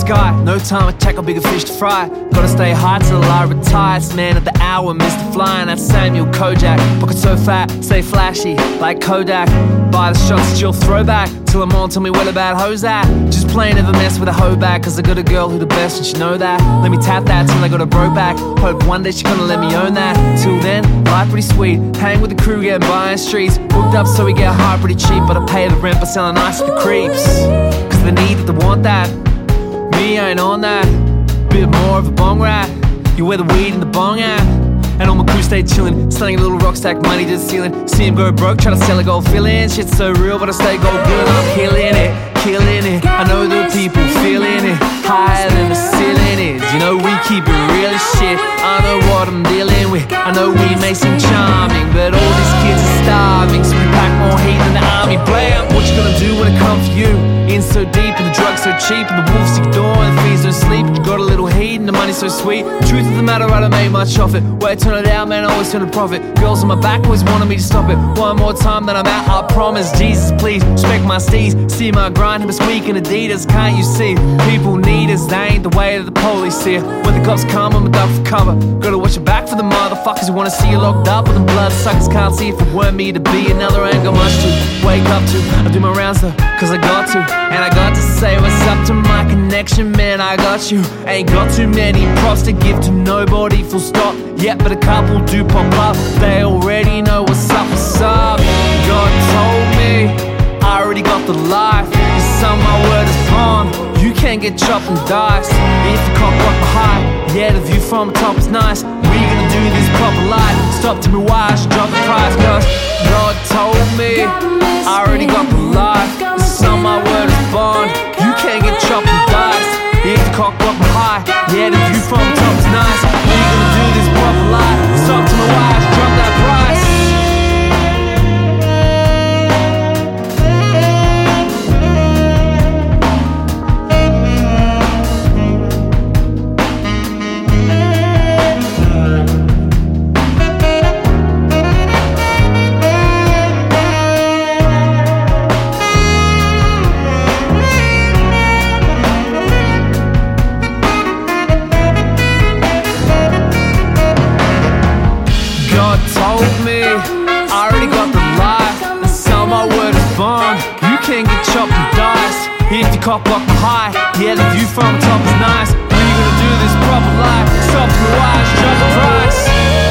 sky. No time to check a bigger fish to fry. Gotta stay high till I retire. It's man of the hour, Mr. Fly, and that's Samuel Kojak. Pocket so fat, stay flashy like Kodak. Buy the shots, it's your throwback. Till I'm on, tell me what about hoes at. Just plain never mess with a hoe back. Cause I got a girl who the best and she know that. Let me tap that till I got a bro back. Hope one day she gonna let me own that. Till then, life pretty sweet. Hang with the crew, getting by in streets. Booked up so we get high pretty cheap. But I pay the rent for selling ice to the creeps. Cause they need it, they want that. Me, I ain't on that. Bit more of a bong rat. You wear the weed in the bong at. And all my crew stay chillin', slinging a little rock stack money to the ceiling. See him go broke, try to sell a gold filling. Shit's so real, but I stay gold good. I'm killing it, killing it. I know the people feeling it, higher than the ceiling is. You know we keep it real as shit. I know what I'm dealing with. I know we may seem charming, but all these kids are starving. So we pack more heat than the army. Blam, what you gonna do when it comes for you? In so deep and the drugs so cheap and the wolves ignore and the thieves don't sleep. You got a little heat and the money's so sweet. Truth of the matter, I don't make much of it. Way to turn it out, man, I always turn a profit. Girls on my back always wanted me to stop it. One more time then I'm out, I promise. Jesus, please, respect my steez. See my grind, him squeaking Adidas, can't you see? People need us, they ain't the way that the police see it. When the cops come, I'm duck for cover. Gotta watch your back for the motherfuckers who wanna see you locked up. But them blood suckers can't see if it weren't me to be another. I ain't got much to wake up to. I do my rounds though, cause I got to. And I got to say what's up to my connection, man, I got you. Ain't got too many props to give to nobody, full stop. Yeah, but a couple do pop up. They already know what's up, what's up. God told me, I already got the life. You son, my word is bond. You can't get chopped and diced if you can't rock the high. Yeah, the view from the top is nice. We gonna do this proper life. Stop to me why I should drop the price. Cause God told me, I already got the life. You son, my word is bond. You can't get chopped and diced if you can't rock the high. Yeah, the view from the top is nice. We gonna do this proper life. Stop to me why I should drop that price. God told me, I already got the life. And so my word is bond. You can't get chopped and diced if you cock block the high. Yeah, the view from the top is nice. We gonna do this proper life. Stop the wires, drop the price.